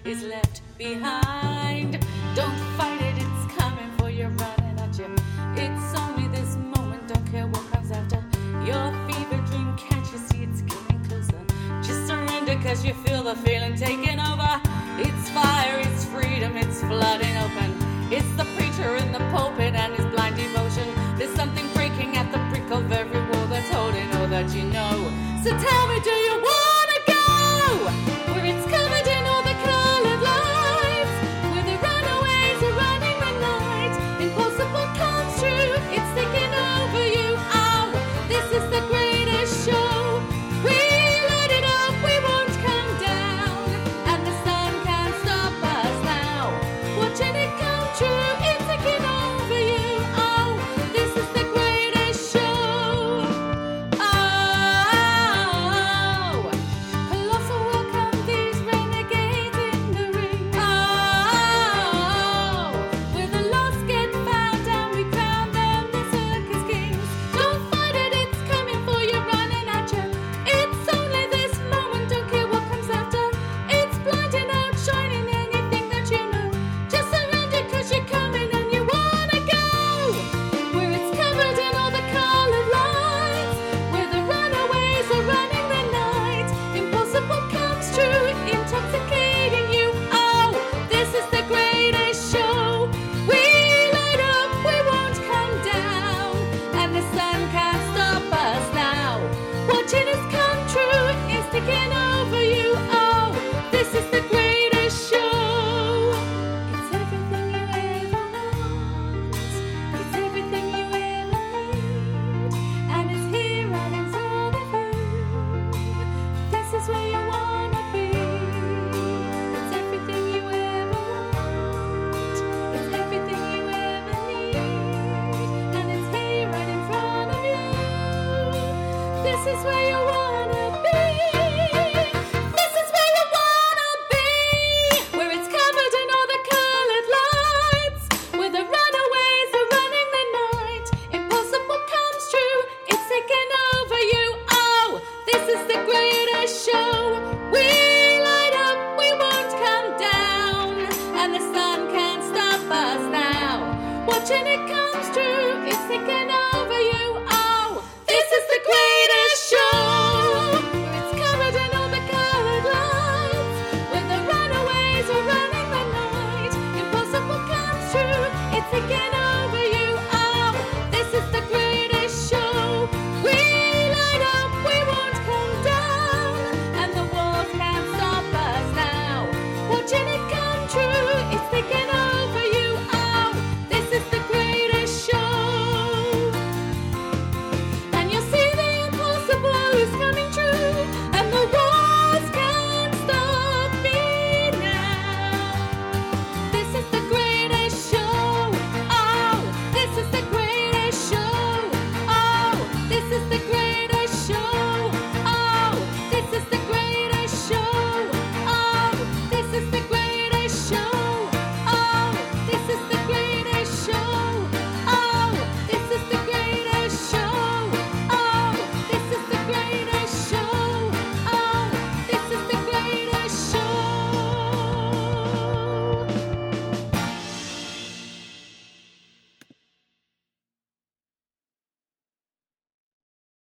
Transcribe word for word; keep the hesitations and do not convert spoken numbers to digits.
is left behind. Don't fight it, it's coming for you, running at you. It's only this moment, don't care what comes after. Your fever dream, can't you see it's getting closer? Just surrender cause you feel the feeling taking over. It's fire, it's freedom, it's flooding open. It's the preacher in the pulpit and his blind devotion. There's something breaking at the brick of every wall that's holding all that you know. So tell me, do you